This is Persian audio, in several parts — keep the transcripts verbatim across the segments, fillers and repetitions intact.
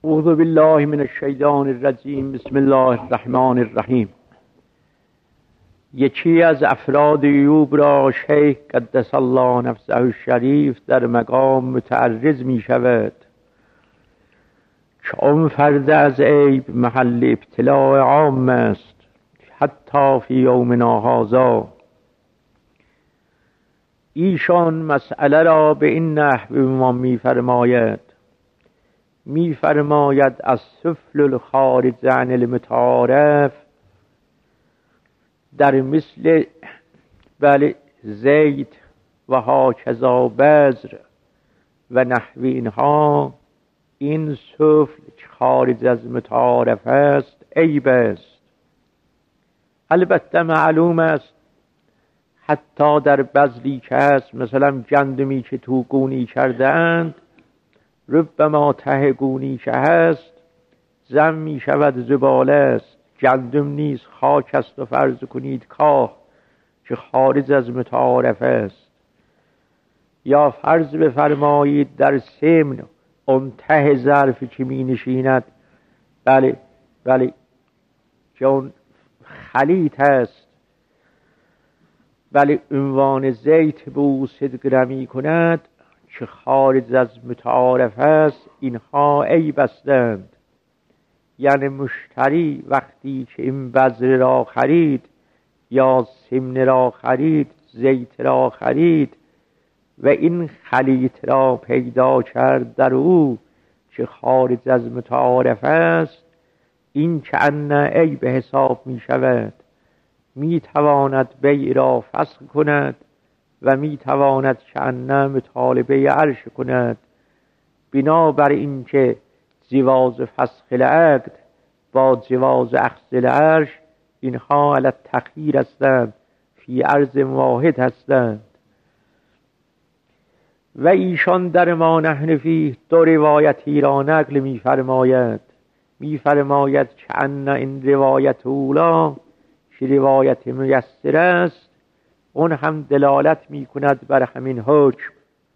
اعوذ بالله من الشیطان الرجیم. بسم الله الرحمن الرحیم. یکی از افراد ایوب را شیخ قدس الله نفسه الشریف در مقام متعرض می شود که آن فرد از عیب محل ابتلاع عام است، حتی فی یومنا هذا. ایشان مسئله را به این نحو ما می فرماید می فرماید از سفل الخارج عن المتعارف در مثل بله زید و هاکذا بذر و نحو اینها، این سفل خارج از متعارف است عیب است. البته معلوم است حتی در بذلی که هست، مثلا گندمی که تو گونی کرده اند، ربما ته گونی که هست زم می شود زباله است، گندم نیست خاک است و فرض کنید کاه که خارج از متعارف است. یا فرض بفرمایید در سمن اون ته ظرفی که می نشیند بله بله که اون خلیط هست، بله عنوان زیت به او صد گرمی کند که خارج از متعارف است، اینها عیب هستند. یعنی مشتری وقتی که این بذر را خرید یا سمن را خرید، زیت را خرید و این خلیط را پیدا کرد در او که خارج از متعارف است، این که ان عیب حساب می شود. می تواند بیع را فسخ کند و می تواند که ان مطالبه عرش کند، بنابر این که جواز فسخ العقد با جواز اخذ العرش اینها علی التخییر هستند، فی عرض واحد هستند. و ایشان در ما نحن فیه دو روایتی را نقل می فرماید می فرماید که ان این روایت اولا که روایت میسر است، اون هم دلالت می کند بر همین حکم.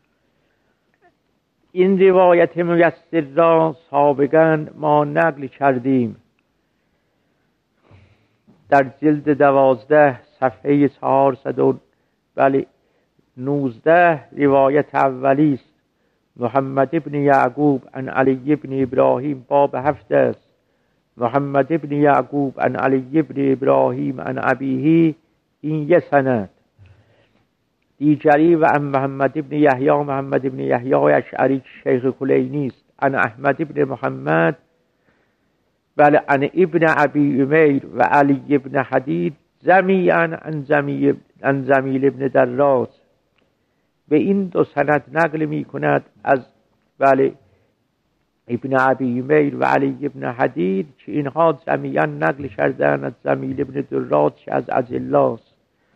این روایت میسر را سابقا ما نقل کردیم در جلد دوازده صفحه چهارصد و بله نوزده. روایت اولی است، محمد ابن یعقوب عن علی ابن ابراهیم، باب هفت است. محمد ابن یعقوب عن علی ابن ابراهیم عن ابیه، این یه سند. دیگری و عن محمد ابن یحیی محمد ابن یحیی اشعری شیخ کلینی است، عن احمد ابن محمد بل عن ابن ابی امیر و علی ابن حدید جمیعا عن جمیل عن جمیل ابن دراس. به این دو سند نقل می کند از بله ابن ابی امیر و علی ابن حدید که اینها جمیعا نقل کردن از جمیل ابن دراس که از اجلاست.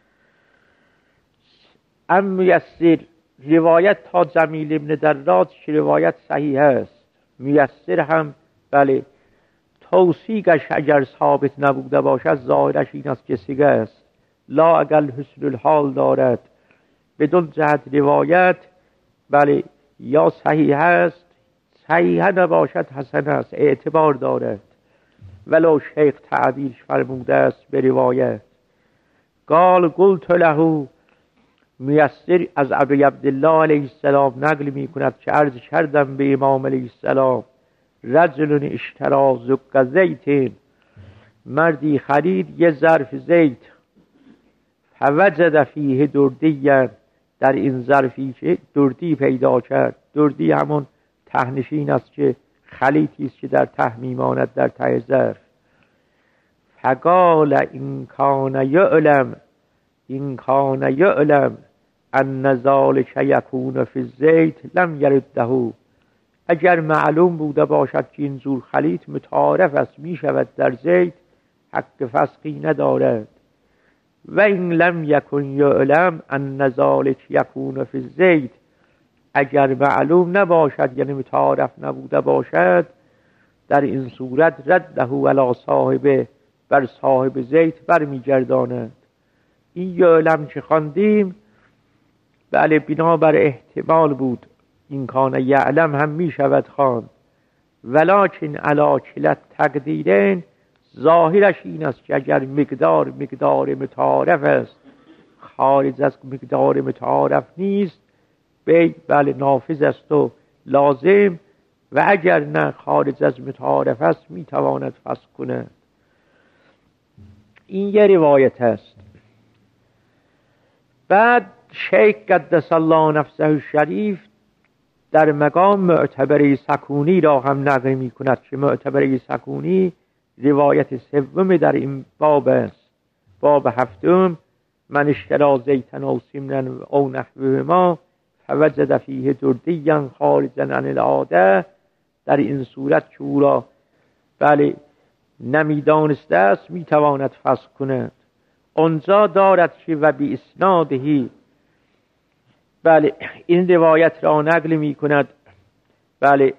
ام میسر روایت تا جمیل ابن دراس که روایت صحیح است، میسر هم بله توثیقش اگر ثابت نبوده باشد ظاهرش این است که صحیح است، لا اقل حسن الحال دارد. بدون جهت روایت بله یا صحیح است، صحیح نباشد حسن است، اعتبار دارد. ولو شیخ تعبیرش فرموده است به روایت. قال قلت له، میسر از ابی عبدالله علیه السلام نقل می کند که عرض کردم به امام علیه السلام، رجل اشترا زق زیت، مردی خرید یه ظرف زیت، فوجد فیه دردیا، در این ظرفی که دردی پیدا کرد. دردی همون تهنشین است که خلیطی است که در ته میماند در ته ظرف. فقال این کان یعلم این کان یعلم ان ذلک یکون فی الزیت لم یرده. اگر معلوم بوده باشد که این زور خلیط متعارف است می شود در زیت، حق فسخی ندارد. و این لم یکن یعلم ان ذلک یکون فی الزیت، اگر معلوم نباشد یعنی متعارف نبوده باشد، در این صورت رده علی صاحبه، بر صاحب زیت برمیگرداند. این یعلم که خواندیم بله بنابر احتمال بود، این کان یعلم هم می شود خواند. ولکن علی کلت تقدیرین، ظاهرش این است که اگر مقدار مقدار متعارف است، خارج از مقدار متعارف نیست، بی بله نافذ است و لازم، و اگر نه خارج از متعارف است میتواند فسخ کند. این یه روایت است. بعد شیخ قدس الله نفسه الشریف در مقام معتبره سکونی را هم نقل می کند که معتبره سکونی روایت سوم در این باب است، باب هفتم: من اشتری زیتن او سمنا او نحوهما فوجد فیه دردیا خارجا عن العاده. در این صورت که او را بله نمیدانسته است میتواند فسخ کند. آنجا دارد که و بی اسنادهی، بله این روایت را نقل می کند، بله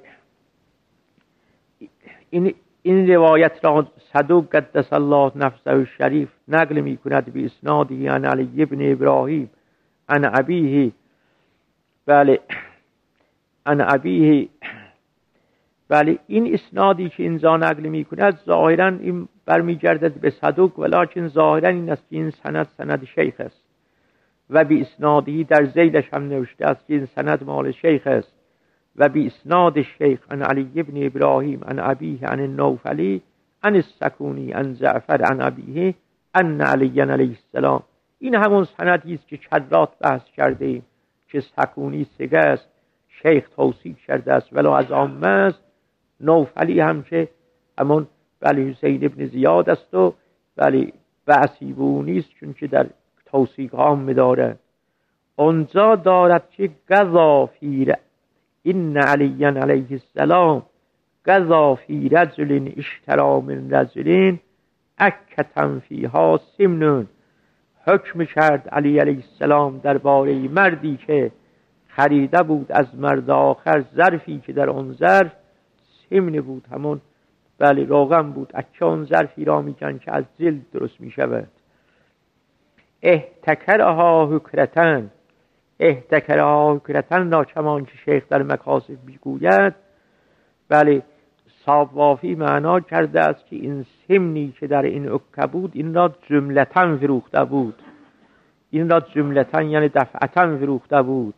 این این روایت را صدوق قدس الله نفسه الشریف نقل می کند بی اسنادهی عن علی ابن ابراهیم عن ابیه، بله عن ابیه. بله این اسنادی که اینجا نقل می کند ظاهرا این برمیگردد به صدوق، ولکن ظاهرا این است که این سند سند شیخ است و بی اسنادی در ذیلش هم نوشته است که این سند مال شیخ است و بی اسناد شیخ عن علی ابن ابراهیم عن ابیه عن النوفلی عن السکونی عن جعفر عن ابیه عن علی علیه السلام. این همون سندی است که چرات بحث کرده ایم که سکونی سگه است، شیخ توصیف کرده است ولی از عامه است. نوفلی هم که همون بلی حسین ابن زیاد است و بلی بحثی بو نیست چون که در توصیق عام دارد. اونجا دارد که قضا فی این علی علیه السلام قضا فی رجل اشتری من رجل اکتا فیها سمن، حکم کرد علی علیه السلام درباره مردی که خریده بود از مرد آخر ظرفی که در آن ظرف سمن بود، همون بله روغن بود، اکه آن ظرفی را میگن که از جلد درست میشود. احتکرها حکرتن، احتکرها حکرتن را کمان که شیخ در مکاسب میگوید، بله صوافی معنا کرده است که این سمنی که در این اکه بود این را جملتاً فروخته بود، این را جملتاً یعنی دفعتاً فروخته بود،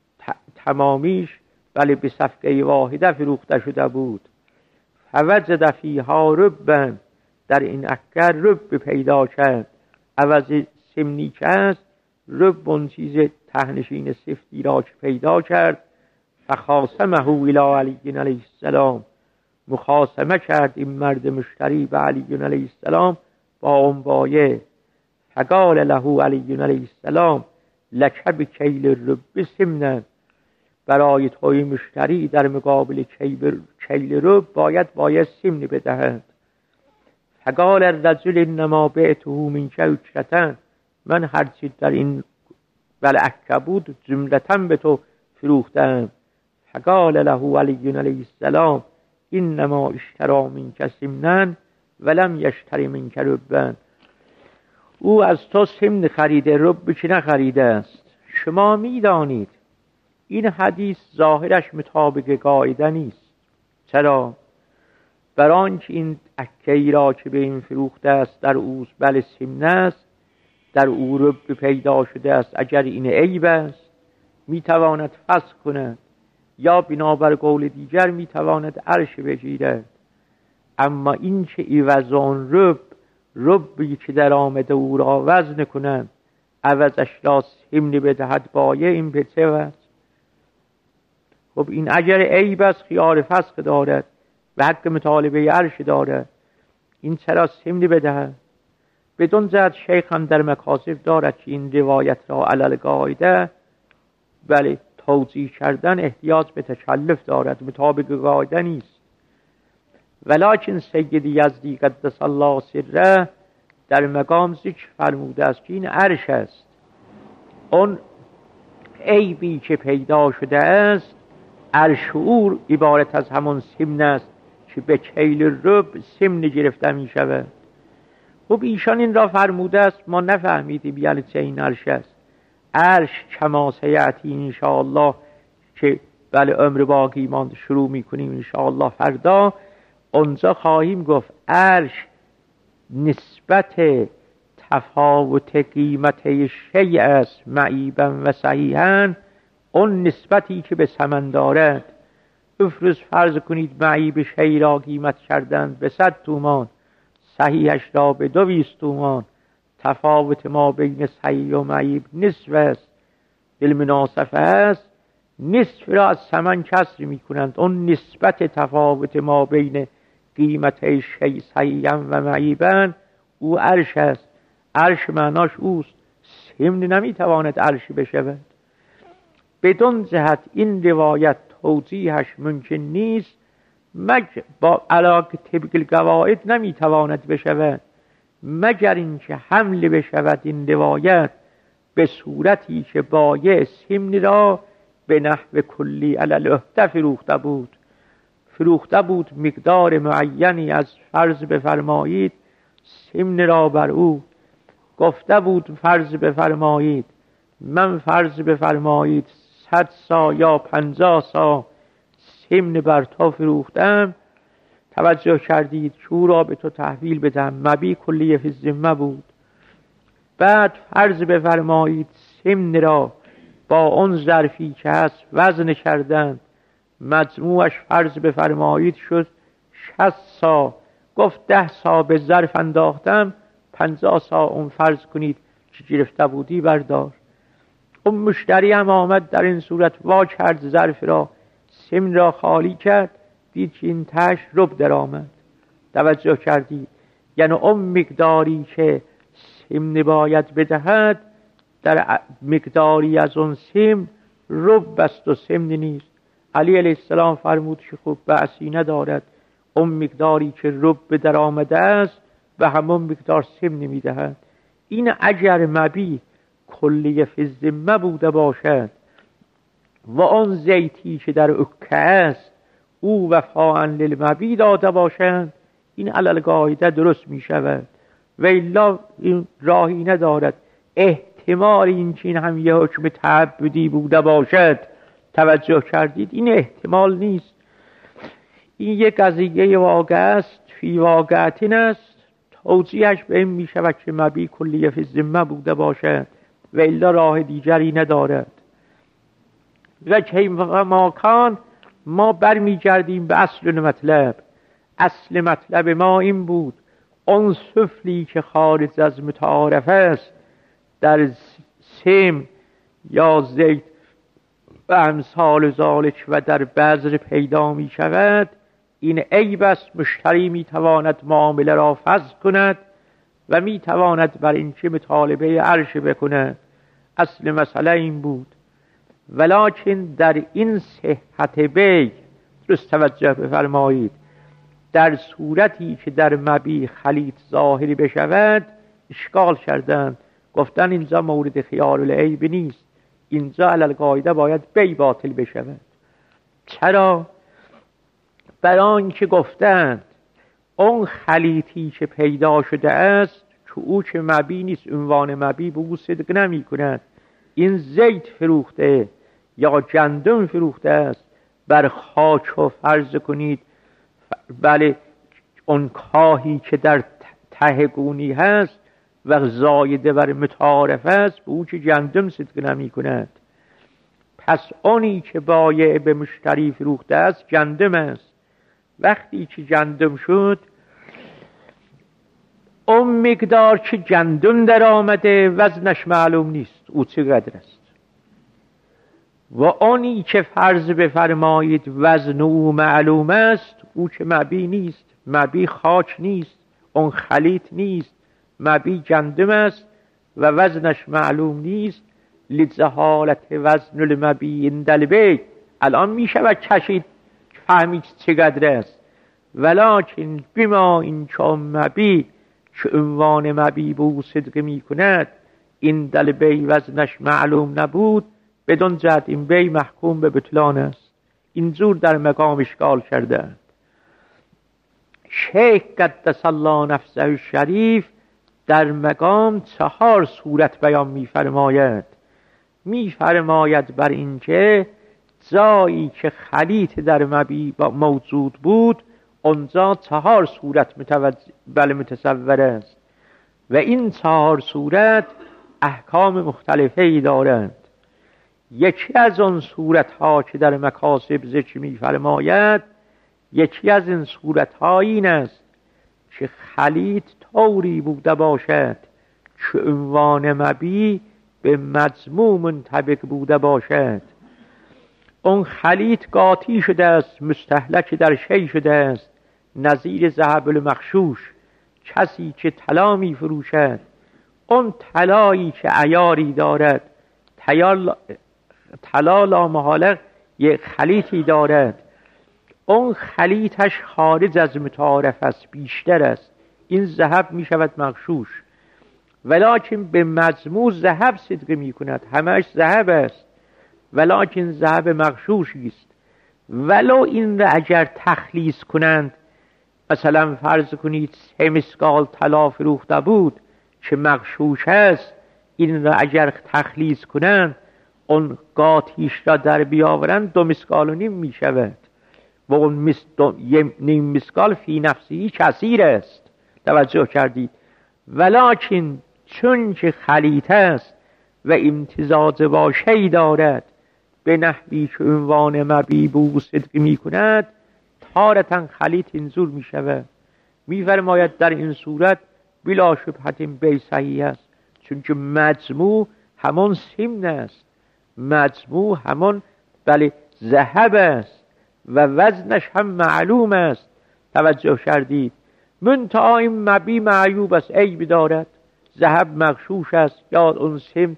تمامیش بله به صفقه واحده فروخته شده بود. فوجد فیها ربا، در این اکه رب پیدا کرد، عوض سمنی که است رب اون چیز تهنشین سفتی را که پیدا کرد. فخاصمه الی علی علیه السلام، مخاصمه کرد این مرد مشتری به علی علیه السلام با اون بایع. فقال له علی علیه السلام لک بکیل الرب سمنا، برای توی مشتری در مقابل کیل رب باید باید سمنی بدهد. فقال الرجل انما بعته منک اکرة، من هرچی در این بلعکه بود جملتاً به تو فروختم. فقال له علی علیه السلام انما اشتری منک سمنا ولم یشتری منک ربا، او از تو سمن خریده، رب که نخریده است. شما میدانید این حدیث ظاهرش مطابق قاعده نیست. چرا؟ برای آنکه این اکه‌ای را که به این فروخته است در او بله سمن است، در او رب پیدا شده است، اگر این عیب است میتواند فسخ کند یا بنابر قول دیگر میتواند عرش بگیرد. اما این که عوض آن رب، ربی که در آمده او را وزن کنند عوضش را سمن بدهد بایع، این به چه وجه؟ خب این اگر عیب است خیار فسخ دارد و حق مطالبه عرش دارد، این چرا سمن بدهد؟ بدون جهت شیخ هم در مکاسب دارد که این روایت را علل قاعده بله توضیح کردن احتیاج به تکلف دارد، مطابق قاعده نیست. ولکن سید یزدی قدس الله سره در مقام ذکر فرموده است که این عرش است. اون عیبی که پیدا شده است عرش او عبارت از همون سمن است که به کیل رب سمن گرفته می شود. خب ایشان این را فرموده است، ما نفهمیدیم یعنی چه این عرش است. عرش کما سیأتی انشاءالله که بله عمر باقی ماند شروع میکنیم انشاءالله فردا. اونجا خواهیم گفت عرش نسبت تفاوت قیمت شیء است معیبا و صحیحا، اون نسبتی که به ثمن دارد. افروز فرض کنید معیب شیء را قیمت کردند به صد تومان، صحیحش را به دویست تومان، تفاوت ما بین صحیح و معیب نصف است، بالمناسبه است، نصف را از ثمن کسر می کنند. اون نسبت تفاوت ما بین قیمت شیء صحیحا و معیبا او عرش است. عرش معناش اوست، سمن نمی تواند عرش بشود. بدون جهت این روایت توضیحش ممکن نیست، مگر با علاقه طبق القواعد نمی تواند بشود، مگر اینکه حمل بشود این روایت به صورتی که بایع سمن را به نحو کلی علی العهده فروخته بود. فروخته بود مقدار معینی از فرض بفرمایید سمن را بر او، گفته بود فرض بفرمایید من فرض بفرمایید صد سا یا پنجاه سا سمن بر تو فروختم، توجه کردید که او را به تو تحویل بدم، مبیع کلیه فی الذمه بود. بعد فرض بفرمایید سمن را با اون ظرفی که هست وزن کردند، مجموعش فرض بفرمایید شد شصت سا، گفت ده سا به ظرف انداختم، پنجاه سا اون فرض کنید که گرفته بودی بردار. اون مشتری هم آمد در این صورت وا کرد ظرف را، سمن را خالی کرد، دید که این تش رب در آمد. توجه کردید؟ یعنی اون مقداری که سمن باید بدهد در مقداری از اون سمن رب است و سمن نیست. علی علیه السلام فرمود که خب بأسی ندارد، اون مقداری که رب در آمده است به همون مقدار سمن میدهد. این اگر مبیع کلیه فی الذمه بوده باشد و آن زیتی که در عکه است او وفاء للمبیع داده باشند، این علی القاعده درست می شود و الا این راهی ندارد. احتمال این که این هم یه حکم تعبدی بوده باشد، توجه کردید؟ این احتمال نیست. این یک قضیه واقع است، فی واقعتین است، توضیحش به این می شود که مبیع کلیه فی الذمه بوده باشد و الا راه دیگری ندارد. و که ما کان، ما برمی گردیم به اصل مطلب. اصل مطلب ما این بود اون سفلی که خارج از متعارف است در سم یا زیت و امثال ذالک و در بذر پیدا می شود، این عیب است. مشتری می تواند معامله را فسخ کند و می تواند بر این که مطالبه عرش بکند. اصل مسئله این بود. ولکن در این صحت بیع درست توجه بفرمایید، در صورتی که در مبیع خلیط ظاهری بشود اشکال کردند، گفتن اینجا مورد خیال العیب نیست، اینجا علی القاعده باید بیع باطل بشود. چرا؟ برای اینکه گفتند اون خلیطی که پیدا شده است که او که مبیع نیست، عنوان مبیع به او صدق نمی کند. این زیت فروخته یا گندم فروخته است بر خاک و فرض کنید بله اون کاهی که در ته گونی هست و زایده بر متعارف است، به او که گندم صدق نمی کند. پس اونی که بایع به مشتری فروخته است گندم است. وقتی که گندم شد، اون مقدار که گندم در آمده وزنش معلوم نیست او چقدر است، و اونی که فرض بفرمایید وزن او معلوم است، او که مبیع نیست، مبیع خاک نیست، اون خلیط نیست، مبیع گندم است و وزنش معلوم نیست. لجهالت وزن المبیع عند البیع، الان می شود کشید فهمید چقدر است، ولکن بما این که مبیع که عنوان مبیع به او صدق می کند این دل بیع وزنش معلوم نبود، بدون جهت این بیع محکوم به بطلان است. اینجور در مقام اشکال کردند. شیخ قدس الله نفسه الشریف در مقام چهار صورت بیان می فرماید. می فرماید بر این که جایی که خلیط در مبی موجود بود اونجا چهار صورت متوجه بله متصور است و این چهار صورت احکام مختلفی دارند. یکی از آن صورت ها که در مکاسب ذکر می فرماید، یکی از این صورت ها این است که خلیط طوری بوده باشد که عنوان مبی به مجموع منطبق بوده باشد. اون خلیط قاطی شده است، مستهلک در شی شده است، نظیر ذهب المغشوش. کسی که طلا می فروشد، اون طلایی که عیاری دارد، طلا لامحاله یک خلیطی دارد، اون خلیطش خارج از متعارف است، بیشتر است، این ذهب می شود مغشوش. ولکن به مجموع ذهب صدقه می کند، همش ذهب است، ولکن ذهب مغشوشی است. ولو این را اگر تخلیص کنند، مثلا فرض کنید سه مسقال طلا فروخته بود که مغشوش است، این را اگر تخلیص کنند، اون قاطیش را در بیاورند، دو مسقال و نیم می شود و اون مس... دو... نیم مسقال فی نفسی کثیر است. توجه کردید؟ ولکن چون که خلیط است و امتزاج با شی دارد، به نحوی که عنوان مبی بو صدق می کند، تارتاً خلیط اینجور می شود. می فرماید در این صورت بلا شبهت بی صحیح است، چون که مجموع همون سمن است، مجموع همون بله ذهب است و وزنش هم معلوم است. توجه کردید؟ منتها این مبی معیوب است، عیب دارد، ذهب مغشوش است یا اون سمن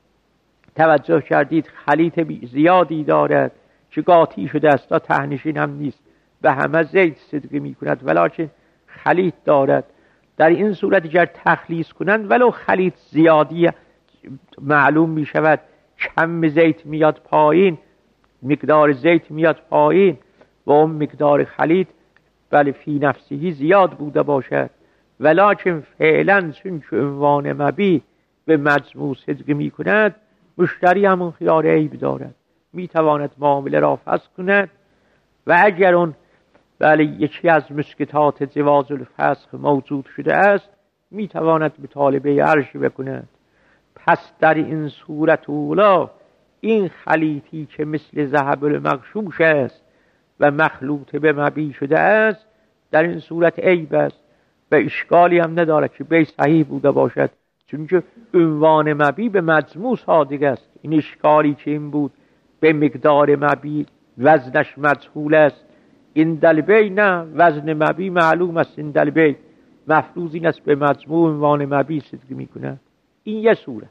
توجه کردید خلیط زیادی دارد که قاطی شده است، تا تهنشین هم نیست و همه زیت صدقه می کند، ولکن خلیط دارد. در این صورت اگر تخلیص کنند ولو خلیط زیادی معلوم می شود، کم زیت میاد پایین، مقدار زیت میاد پایین و اون مقدار خلیط بله فی نفسی زیاد بوده باشد، ولکن فعلا چون که عنوان مبی به مجموع صدقه می کند، مشتری همون خیار عیب دارد، می تواند معامله را فسخ کند و اگر اون بله یکی از مسکتات جواز الفسخ موجود شده است، می تواند مطالبه عرش بکند. پس در این صورت اولا این خلیطی که مثل ذهب المغشوش است و مخلوط به مبی شده است، در این صورت عیب است و اشکالی هم ندارد که بی صحیح بوده باشد، چون که عنوان مبی به مجموع صادق است. این اشکالی که این بود به مقدار مبی وزنش مجهول است، این دلبی نه، وزن مبی معلوم است، این دلبی مفروض این است به مجموع عنوان مبی صدق می کند. این یه صورت.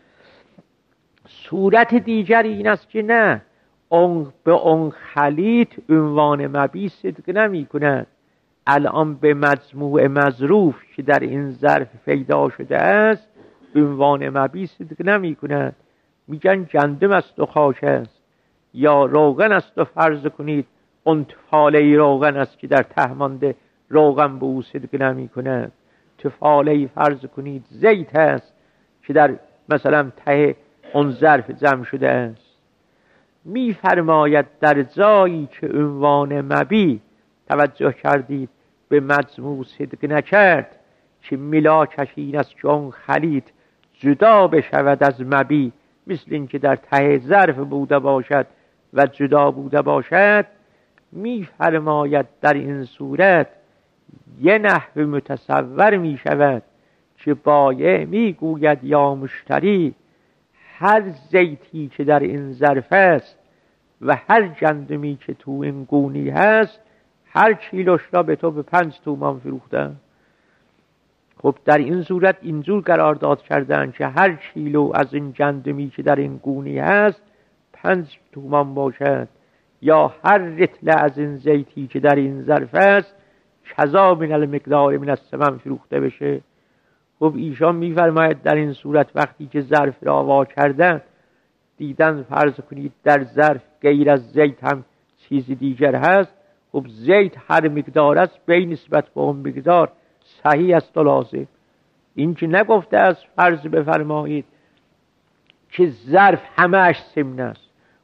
صورت دیگر این است که نه، اون به اون خلیط عنوان مبی صدق نمی کند، الان به مجموع مظروف که در این ظرف پیدا شده است عنوان مبی صدق نمی کند. میگن گندم است و خاک است یا روغن است و فرض کنید اون تفاله روغن است که در ته مانده، روغن به او صدق نمی کند. تفاله فرض کنید زیت است که در مثلا ته اون ظرف جمع شده است. می فرماید در جایی که عنوان مبی توجه کردید به مجموع صدق نکرد، که ملاکش این است که اون خلیط جدا بشود از مبی، مثل این که در ته ظرف بوده باشد و جدا بوده باشد، می فرماید در این صورت یه نحو متصور می شود که بایع می گوید یا مشتری، هر زیتی که در این ظرف است و هر گندمی که تو این گونی هست، هر کیلوش را به تو به پنج تومان فروختن. خب در این صورت اینجور قرارداد کردن که هر کیلو از این گندمی که در این گونی هست پنج تومان باشد، یا هر رطل از این زیتی که در این ظرف است کذا من المقدار من الثمن فروخته بشه. خب ایشان میفرماید در این صورت وقتی که ظرف را وا کردن، دیدن فرض کنید در ظرف غیر از زیت هم چیزی دیگر هست، خب زیت هر مقدار است به نسبت به اون مقدار صحیح است و لازم. این که نگفته از فرض بفرمایید که ظرف همه‌اش سمن است،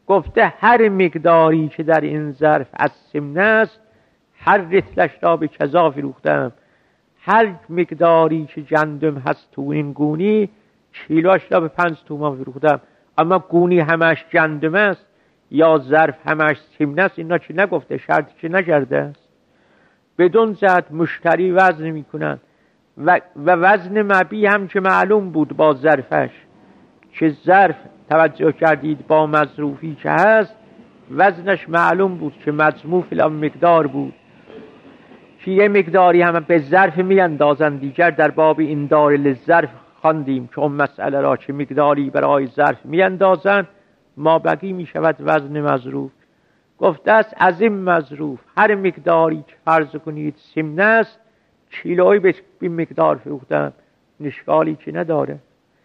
گفته هر مقداری که در این ظرف از سمنه است هر رطلش را به کذا فروختم. هر مقداری که گندم هست تو این گونی کیلوش را به پنج تومان فروختم. اما گونی همش گندم است یا ظرف همش سمنه است اینا چی نگفته، شرطی که نکرده است. بدون جهت مشتری وزن میکنن و, و وزن مبی هم که معلوم بود با ظرفش که ظرف توجه کردید با مظروفی که هست وزنش معلوم بود که مجموع فلان مقدار بود که یه مقداری هم به ظرف می اندازن. دیگر در باب این دار للظرف خواندیم که اون مسئله را که مقداری برای ظرف می اندازن ما بقی می شود وزن مظروف. گفته است از این مظروف هر مقداری که فرض کنید سمنه است کیلویی به این مقدار فروختم، نشکالی که نداره.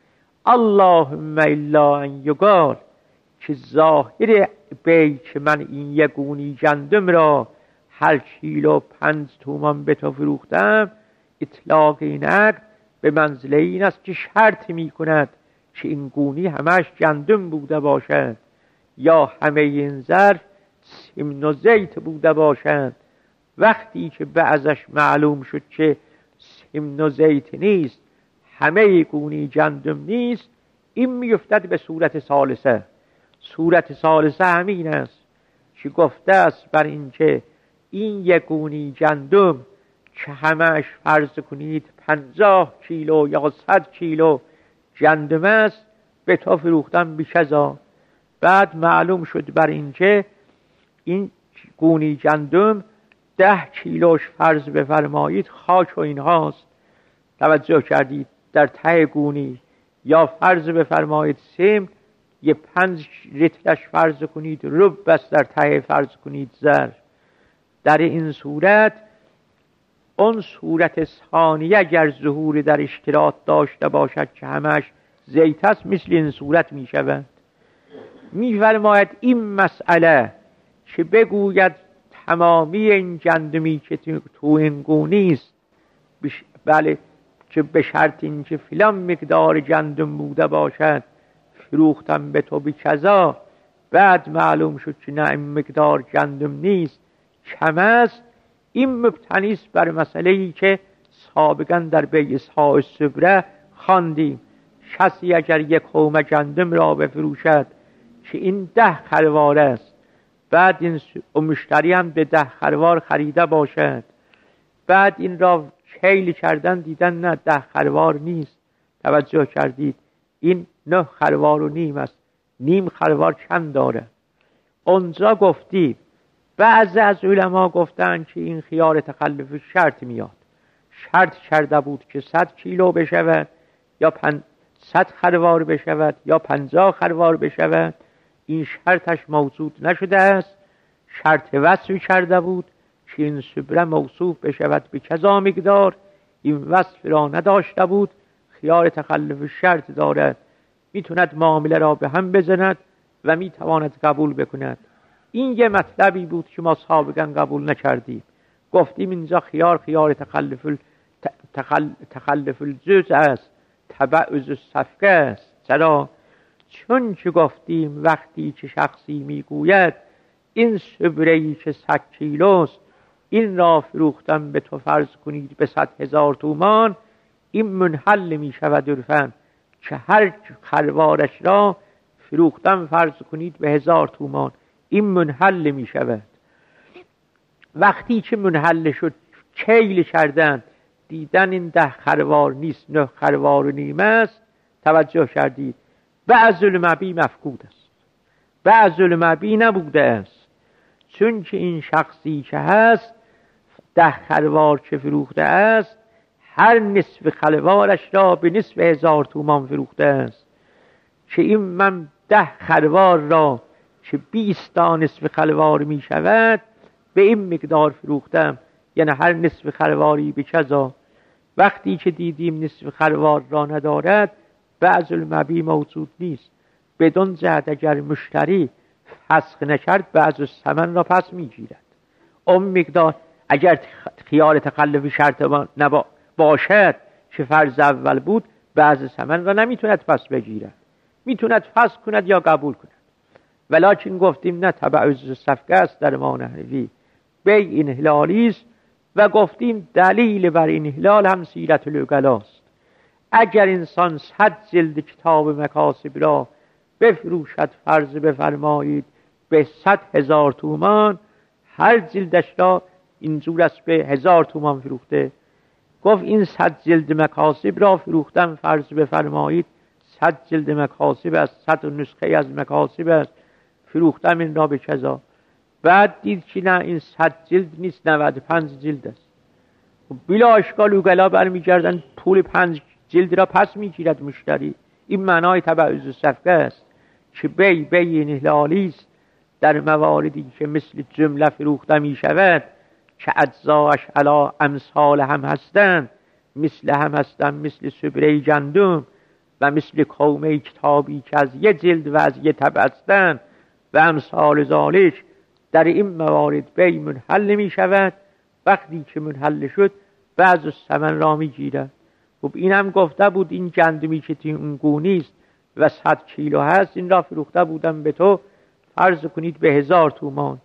اللهم الا ان یقال که ظاهر بی که من این یگونی گندم را هر کیلو پنج تومان به تو فروختم، اطلاق این عقد به منزله این است که شرط می کند که این گونی همش گندم بوده باشد یا همه این ظرف سمن و زیت بوده باشد. وقتی که بعضش معلوم شد که سمن و زیت نیست، همه گونی گندم نیست، این میفتد به صورت ثالثه. صورت ثالثه همین است که گفته است بر این که این یگونی گندم که همش فرض کنید پنجاه کیلو یا صد کیلو گندم است به تو فروختم بیشزا. بعد معلوم شد بر این که این گونی گندم ده کیلوش فرض بفرمایید خاک و این هاست، توجه کردید، در ته گونی، یا فرض بفرمایید سیم یه پنج رطلش فرض کنید رب بس در ته فرض کنید زر. در این صورت اون صورت ثانیه اگر ظهور در اشتراط داشته باشد که همش زیت است مثل این صورت می شود. می فرماید این مسئله که بگوید تمامی این گندمی که تو این گونی است بش... بله که به شرط این که فلان مقدار گندم بوده باشد فروختم به تو بی کذا، بعد معلوم شد که نه این مقدار گندم نیست کم است، این مبتنی است بر مسئله‌ای که سابقا در بیع اصحاء الصبره خواندیم. کسی اگر یک قوم گندم را بفروشد که این ده خروار است، بعد این مشتری هم به ده خروار خریده باشد، بعد این را کیل کردن دیدن نه ده خروار نیست، توجه کردید این نه خروار و نیم است، نیم خروار چند داره. اونجا گفتیم بعضی از علما گفتن که این خیار تخلف شرط میاد، شرط کرده بود که صد کیلو بشود یا پن... صد خروار بشود یا پنجاه خروار بشود. این شرطش موجود نشده است، شرط وصفی کرده بود که این صبره موصوف بشود به کذا مقدار، این وصف را نداشته بود. خیار تخلف شرط دارد، میتوند معامله را به هم بزند و میتواند قبول بکند. این یه مطلبی بود که ما سابقا قبول نکردیم، گفتیم اینجا خیار خیار تخلف تخل... تخلف الجز است، تبعض الصفقه است. چرا؟ چون که گفتیم وقتی که شخصی میگوید این صبره‌ای که صد کیلوست این را فروختم به تو فرض کنید به صد هزار تومان، این منحل می شود عرفاً که هر خروارش را فروختم فرض کنید به هزار تومان، این منحل می شود. وقتی که منحل شد کیل کردن دیدن این ده خروار نیست نه خروار و نیم است، توجه کردید بعض المبی مفقود است، بعض المبی نبوده است، چون که این شخصی که هست ده خروار که فروخته است هر نصف خروارش را به نصف هزار تومان فروخته است، که این من ده خروار را که بیست تا نصف خروار می شود به این مقدار فروختم، یعنی هر نصف خرواری به کذا. وقتی که دیدیم نصف خروار را ندارد بعض المبی موجود نیست، بدون جهت اگر مشتری فسخ نکرد بعض الثمن را پس می گیرد. اون مقدار اگر خیار تخلف شرط نبا باشد که فرض اول بود بعض ثمن را نمیتوند پس بگیرد، میتوند فسخ کند یا قبول کند. ولکن گفتیم نه تبعض صفقه است در ما نحنفی، بی این هلالی است و گفتیم دلیل بر این هلال هم سیرت العقلاست. اگر انسان صد جلد کتاب مکاسب را بفروشد، فرض بفرمایید به صد هزار تومان، هر جلدش را اینجور است به هزار تومان فروخته. گفت این صد جلد مکاسب را فروختم، فرض بفرمایید صد جلد مکاسب است، صد نسخه از مکاسب است، فروختم این را به کذا. بعد دید که نه این صد جلد نیست، نود و پنج جلد است. بلا اشکال اوگلا برمیگردن پول پنج جلد را پس میگیرد مشتری. این معنای تبعض صفقه است که بی بی این هلالی است در مواردی که مثل جمله فروخته می شود که اجزاش علا امثال هم هستند، مثل هم هستند، مثل سبره گندم و مثل کومه کتابی که از یه جلد و از یه طبع هستند و امثال ذالک. در این موارد بی منحل می شود. وقتی که منحل شد بعض الثمن را می گیرد. خب این هم گفته بود این گندمی که تی اون گونیست و صد کیلو هست، این را فروخته بودم به تو، فرض کنید به هزار تومان.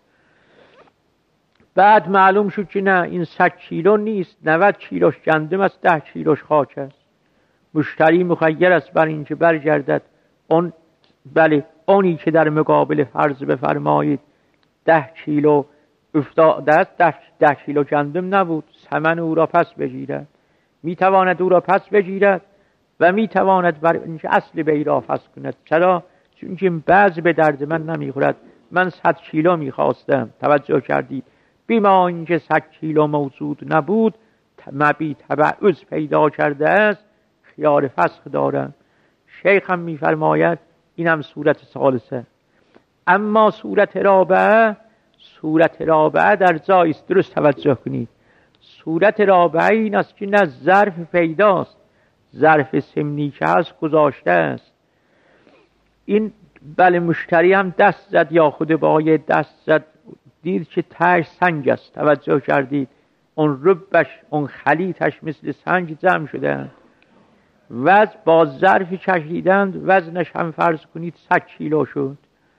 بعد معلوم شد که نه این صد کیلو نیست، نود کیلوش گندم است، ده کیلوش خاک است. مشتری مخیر است بر این که برگردد اون، بله اونی که در مقابل فرض بفرمایید ده کیلو افتاده است، ده, ده کیلو گندم نبود، ثمن او را پس بگیرد. میتواند او را پس بگیرد و میتواند بر اینکه اصل بی را پس کند. چرا؟ چون که بعض به درد من نمیخورد. من صد کیلو میخواستم، توجه کردید، بیما اینکه صد کیلو موجود نبود، مبی تبعض پیدا کرده است، خیار فسخ دارم. شیخ هم میفرماید این هم صورت ثالثه. اما صورت رابعه، صورت رابعه در جایست، درست توجه کنید. صورت رابعه این است که نه ظرف پیداست، ظرف سمنی که هست گذاشته است. این بله مشتری هم دست زد یا خود بایه دست زد، دید که تهش سنگ است، توجه کردید، اون ربش اون خلیطش مثل سنگ جمع شده، وزن با ظرفی کشیدند، وزنش هم فرض کنید صد کیلو شد.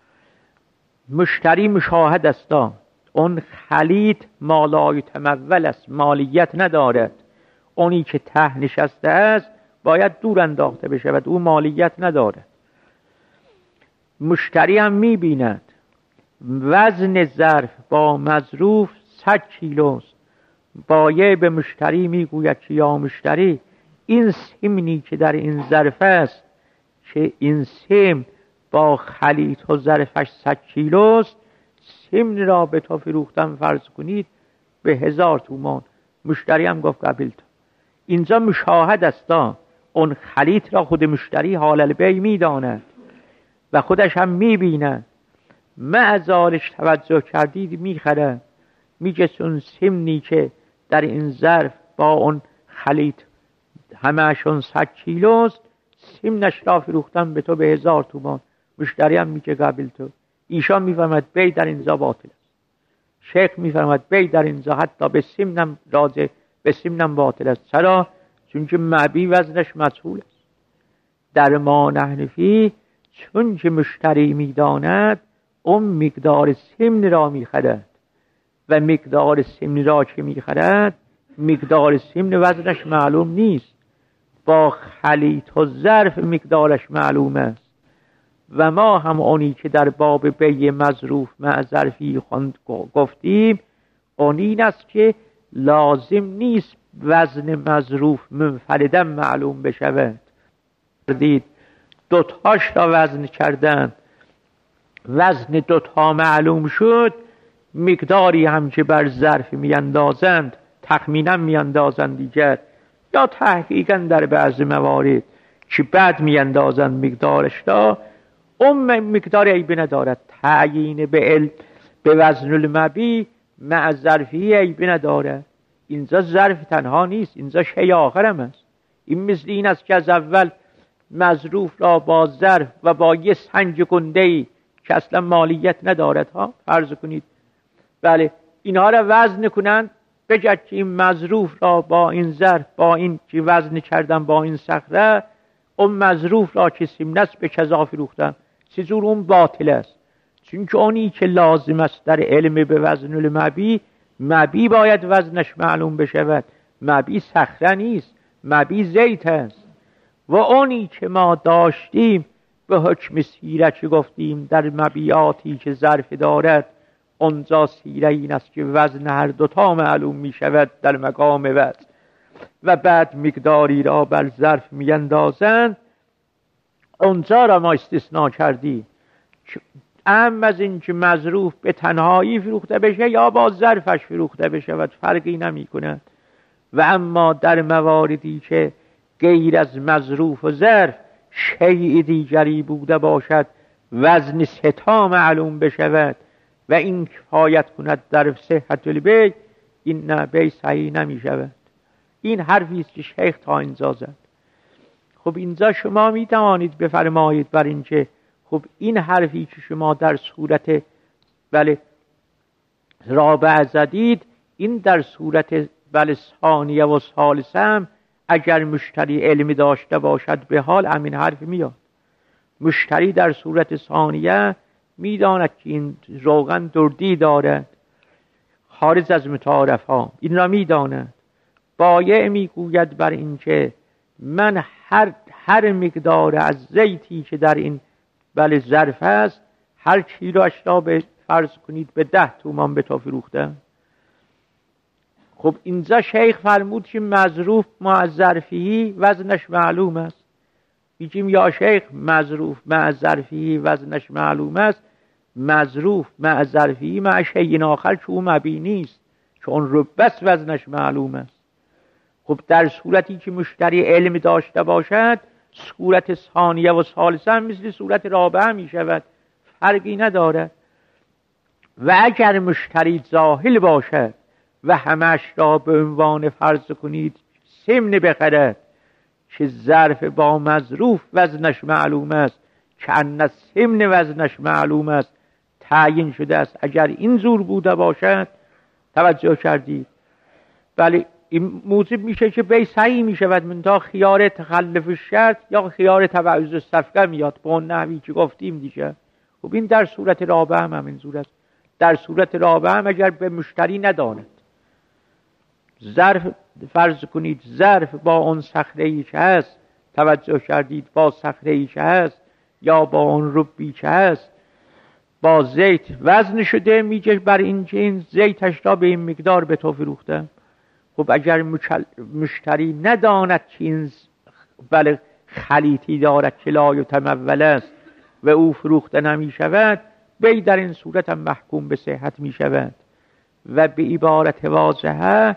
مشتری مشاهد است، اون خلیط مالای تمول است، مالیت ندارد. اونی که ته نشسته است باید دور انداخته بشود، او مالیت ندارد. مشتری هم میبیند وزن ظرف با مظروف صد کیلوست. بایع به مشتری میگوید که یا مشتری، این سمنی که در این ظرف است که این سم با خلیط و ظرفش صد کیلوست، سمن را به تو فروختم فرض کنید به هزار تومان. مشتری هم گفت قبلت. اینجا مشاهد است، اون خلیط را خود مشتری حال البیع میداند و خودش هم میبیند. معذالش توجه کردید میخره، میگه چون سمنی که در این ظرف با اون خلیط همهشون صد کیلوست، سمنش را فروختم به تو به هزار تومان. مشتری هم میگه قبل تو. ایشان میفرمد بی در اینجا باطل است. شیخ میفرمد بی در اینجا حتی به سمنم راجع به سمنم باطل است. چرا؟ چون که معبی وزنش مجهول است. در ما نحنفی چون که مشتری میداند اون مقدار سمن را میخرد و مقدار سمن را که میخرد، مقدار سمن وزنش معلوم نیست، با خلیط و ظرف مقدارش معلوم است. و ما هم اونی که در باب بیع مظروف مع ظرفی گفتیم اون این است که لازم نیست وزن مظروف منفردن معلوم بشود. دید دوتاش را وزن کردن، وزن دوتا معلوم شد، مقداری هم که بر ظرف میاندازند تخمینا میاندازند دیگر، یا تحقیقا در بعض موارد که بعد میاندازند مقدارش را، اون مقدار عیبی ندارد. تعیین به علم به وزن المبی مع ظرفی عیبی ندارد. اینجا ظرف تنها نیست، اینجا شیء آخر هم است. این مثل این است که از اول مظروف را با ظرف و با یه سنج گنده‌ای که اصلا مالیت ندارد ها فرض کنید، بله اینها را وزن کنند، بگرد که این مظروف را با این ظرف با این که وزن کردن با این صخره، اون مظروف را که سمنه است به کذا فروختم، چجور اون باطل است. چون که اونی که لازم است در علم به وزن المبی، مبی باید وزنش معلوم بشود. مبی صخره نیست، مبی زیت است. و اونی که ما داشتیم به حکم سیره که گفتیم در مبیاتی که ظرف دارد، اونجا سیره این است که وزن هر دوتا معلوم می شود در مقام وزن و بعد مقداری را بر ظرف می اندازند. اونجا را ما استثناء کردیم. اما از این که مظروف به تنهایی فروخته بشه یا با ظرفش فروخته بشود فرقی نمی کند. و اما در مواردی که غیر از مظروف و ظرف شیء دیگری بوده باشد، وزن ستا معلوم بشود و این کفایت کند در صحت البیع، این نه بیع صحیح نمی شود. این حرفی است که شیخ تا اینجا زد. خب اینجا شما می توانید بفرمایید بر این که خب این حرفی که شما در صورت بله رابع زدید، این در صورت بله ثانیه و ثالثه هم اگر مشتری علمی داشته باشد به حال همین حرف میاد. مشتری در صورت ثانیه میداند که این روغن دردی دارد، خارج از متعارف ها، این را میداند. بایع میگوید بر این که من هر هر مقدار از زیتی که در این بله ظرف است، هر کیلوش را به فرض کنید به ده تومان به تو فروختم. خب اینجا شیخ فرمود که مظروف مع ظرفی وزنش معلوم است. میگیم یا شیخ مظروف مع ظرفی وزنش معلوم است، مظروف مع ظرفی مع شیء آخر که او مبی نیست، چون ربس وزنش معلوم است. خب در صورتی که مشتری علم داشته باشد، صورت ثانیه و ثالثه هم مثل صورت رابعه می شود، فرقی ندارد. و اگر مشتری جاهل باشد و همش را به عنوان فرض کنید سمن بخرد که ظرف با مظروف وزنش معلوم است، که ان سمن وزنش معلوم است، تعیین شده است، اگر این زور بوده باشد، توجه کردید، بله این موجب میشه که بیع صحیح میشود، منتها خیار تخلف شرط یا خیار تبعیض الصفقه میاد به اون نحوی که گفتیم دیگه. خب این در صورت رابعه هم همین صورت. در صورت رابعه هم اگر به مشتری نداند ظرف، فرض کنید ظرف با اون صخره‌ای که هست، توجه کردید، با صخره‌ای که هست یا با اون ربی که هست با زیت وزن شده، میگه بر این که این زیتش را به این مقدار به تو فروختم. خب اگر مشتری نداند که این بله خلیطی دارد که لا یتمول است و او فروخته نمی شود، بیع در این صورت هم محکوم به صحت می شود. و به عبارت واضحه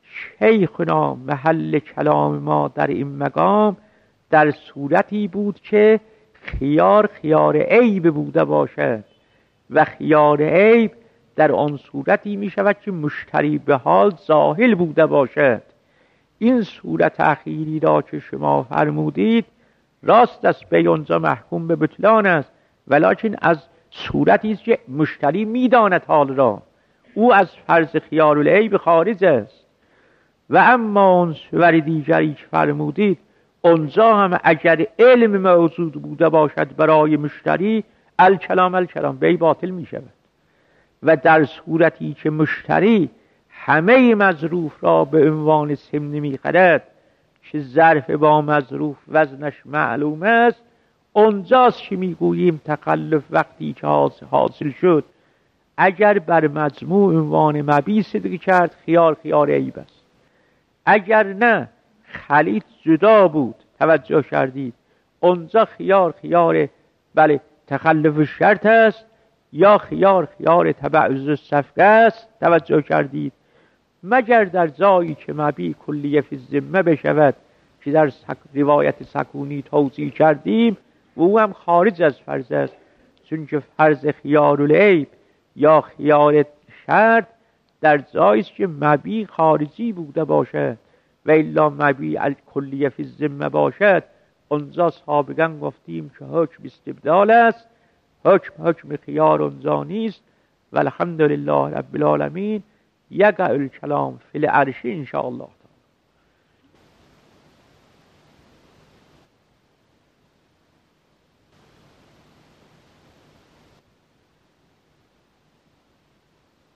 شیخنا محل کلام ما در این مقام در صورتی بود که خیار خیار عیب بوده باشد و خیار عیب در آن صورتی می شود که مشتری به حال جاهل بوده باشد. این صورت اخیری را که شما فرمودید راست است، به اونجا محکوم به بطلان است، ولکن از صورتی است که مشتری می داند حال را، او از فرض خیار العیب خارج است. و اما اون صور دیگری که فرمودید، اونجا هم اگر علم موجود بوده باشد برای مشتری، الکلام الکلام بیع باطل می شود. و در صورتی که مشتری همه مظروف را به عنوان سمن می خرد که ظرف با مظروف وزنش معلوم است، اونجاست که می گوییم تخلف وقتی که حاصل شد اگر بر مجموع عنوان مبی صدق کرد خیار خیار عیب است، اگر نه خلیط جدا بود، توجه کردید، اونجا خیار خیار بله تخلف شرط است یا خیار خیار تبعیض الصفقه است، توجه کردید، مگر در جایی که مبی کلیه فی الذمه بشود که در سک... روایت سکونی توضیح کردیم و او هم خارج از فرض است، چون که فرض خیار العیب یا خیار شرط در جایی که مبی خارجی بوده باشد و الا مبی کلیه فی الذمه باشد، اونجا سابقا گفتیم که حکم استبدال است، حکم حکم خیار اونجا نیست. و الحمدلله رب العالمین. یقع الکلام فی العرش ان شاء الله.